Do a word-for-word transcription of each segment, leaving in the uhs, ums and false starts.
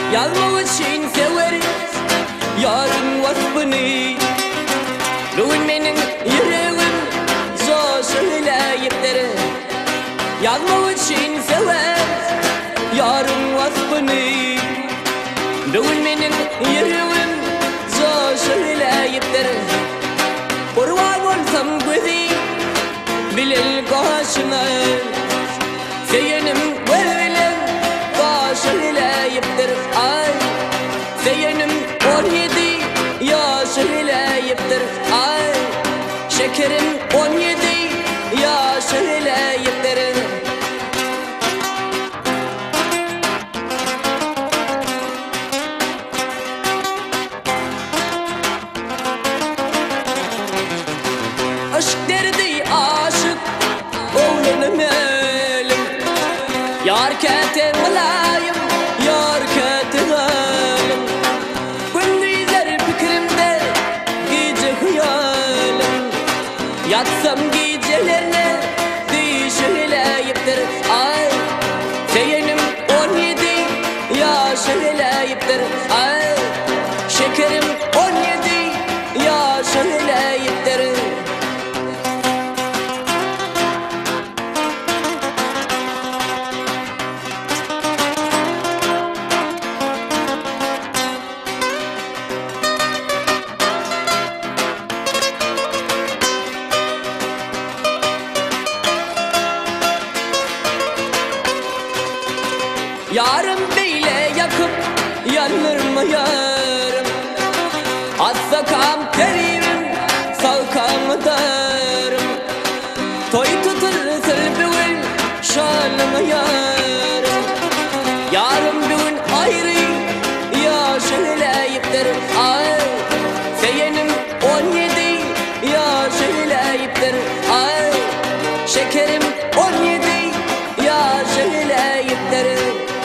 Yazmak için severim yarın vasfını. Bugün benim yüreğim zor söyleyiptir. Yazmak için sever yarın vasfını. Bugün benim yüreğim zor söyleyiptir. Kurban olsam gözü bilil karşına. Seyenim velvelem söyleyiptir ay. Seyenim on yedi yaş söyleyiptir ay. Şekerim on yedi yaş söyleyiptir. Aşk derdi aşık oğlanım elim. Yar kete mulayim, yar kete galim. Gündüzler fikrimde, gece hayalim. Yatsam gecelerine düşeleyiptir ay. Seyenim on yedi yaş söyleyiptir ay. Şekerim on yedi yaş söyleyiptir. Yarım beyle yakıp yanır mı yarım? Atsa kam terim, salkam darım. Toy tutur sılbüğün şalım yarım. Yarım bugün ayrı yaş söyleyiptir ay. Seyenim on yedi yaş söyleyiptir ay. Şekerim on yedi yaş söyleyiptir.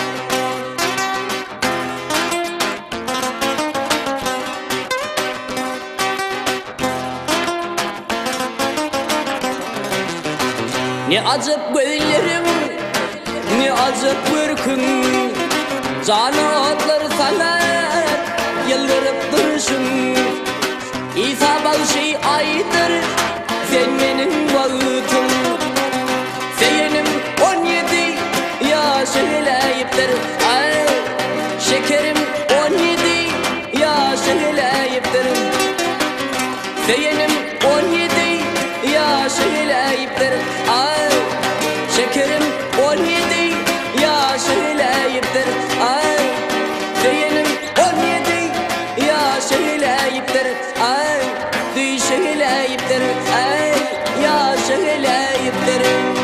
Ne acep gözlerim, ne acep bürkün. Canı otlar sana yıldırıp duruşun. İsa bağışı aydır, sen benim bağıtım. Seyenim on yedi yaş söyleyiptir ay. Şekerim on yedi yaş söyleyiptir. Seyenim on yedi yaş söyleyiptir ay. Şekerim on yedi yaş söyleyiptir ay. Seyenim on yedi yaş söyleyiptir ay. Düş söyleyiptir ay. Yaş söyleyiptir.